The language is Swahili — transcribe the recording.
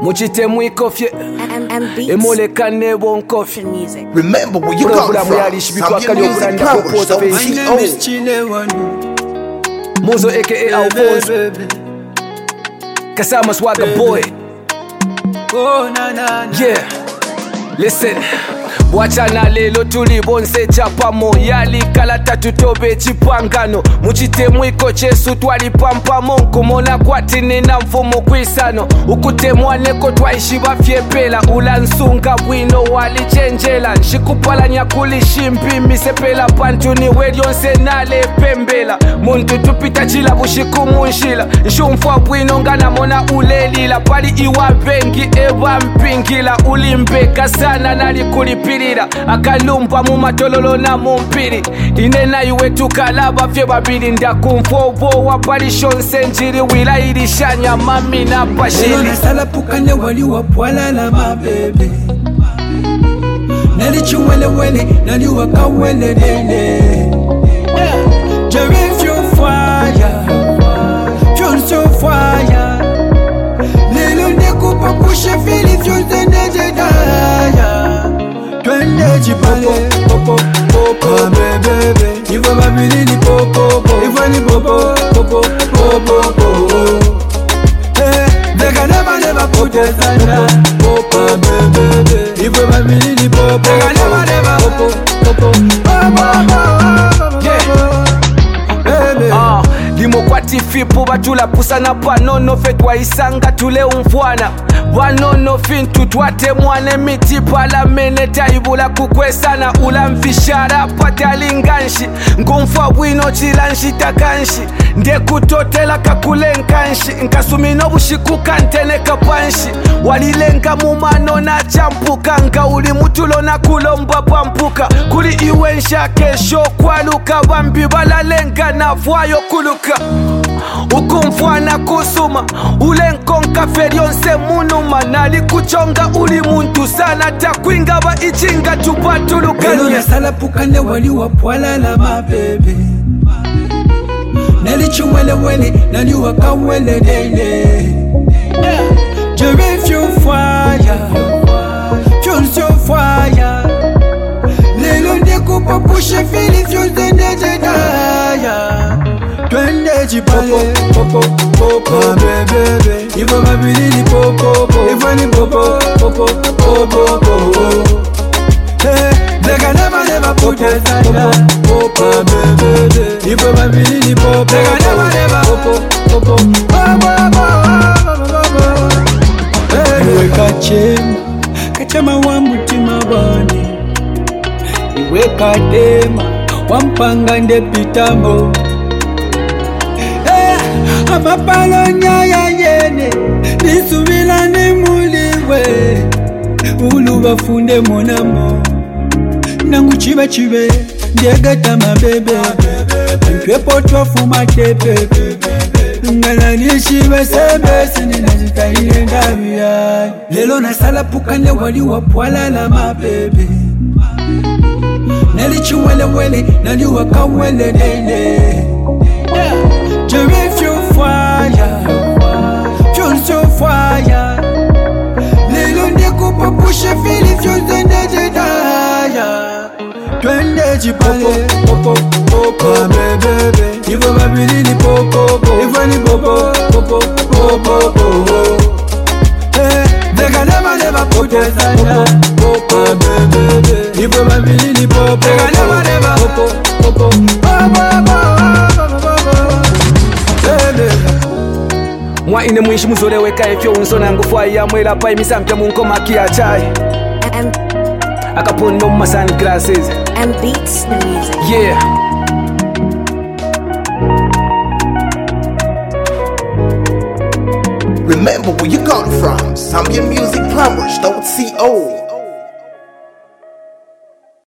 Muchite mwikofye emolekane bonkofye. Remember where you come from. Zambian Music Powers, CEO. Mozo aka Alphonse Kasama Swagger Boy. Yeah, listen. Wachana lelo tulibonse chapamo yali kalata tutobe chipangano muchite mwiko chesu twalipampamo nkumona kwatini na mfumo kwisano ukutemwaneko twaishi bafyepela ulansunga bwino walichenjela nshikupalanya kulishimpi misepela pantuni welyonse nale pembela muntu tupita chila bushiku munshila nshumfwa bwino nganamona ulelila pali iwa bengi eba mpingila ulimbeka sana nali kulipilila akalumpa mu matololo na mumpiri inena iwe tukalaba fye babili ndakumfobo wapalishonse njiri wilairishanya mami na pashili nasala pukane wali wapwala la mabebe nali chuwelewele nali wakawelelele Jerry fyo fire fyo so fire lelo ndekupa kushe fili fyo zenededaya twende jipale popo popo bebe ivo babili ni popo ivo ni popo popo popo popo they can never put us under popo bebe ivo babili ni popo they can never popo popo limo kwati fipu batula pusana panono fetwa isanga tule umfwana wanono fintu twate mwane miti pala mene taibula kukwesana ula mfishara patalinganshi ngumfwa wino chilanshi takanshi nde kutotela kakulenkanshi nkasumino bushikuka ntene kapanshi walilenga mumano na champuka nga uli mutulo na kulomba pampuka kuli iwensha kesho kwaluka bambi balalenga na fwayo kuluka ukumfwana kusuma ulenkonka ferionse munuma nali kuchonga uli muntu sana takwinga ba ichinga tupatulukanye nasala pukane wali wapwala la mabebe nali chuwelewele nali wakawelelele Jerry fyo fire fyo so fire lelo ndekupa pushe fili fyo zenededaya twende jipale popo popo bebe ivo babili ni popo ivo ni popo popo popo popo they can never put us under popo bebe ivo babili ni popo they can never popo popo iwe kachema wa mutima bani iwe kadema wampanga nde pitambo amapalonya ya yene nisubila ni muliwe uluba funde monamo nangu chiba chibe ndegata mabebe mpwepo twafuma tepe ngalani shiba sebe sinina zitahile ndabia lelo nasala pukane wali wapwala la mabebe nali chuwelewele nali wakawelelele Jerry fyo fire fyo so fire lelo ndekupa pushe fili fyo zenededaya twende jipale popo popo bebe ivo babili ni popo ivo ni popo popo popo popo they can never put us under popo bebe ivo babili ni popo they can never popo popo mwa ine mwishi muzoleweka ifyo unsona ngufwa ya mwela pa imisampya munkoma kia chai akapondo muma sunglasses and beats the music. Yeah. Remember where you got from. Zambian Music Powers, CO.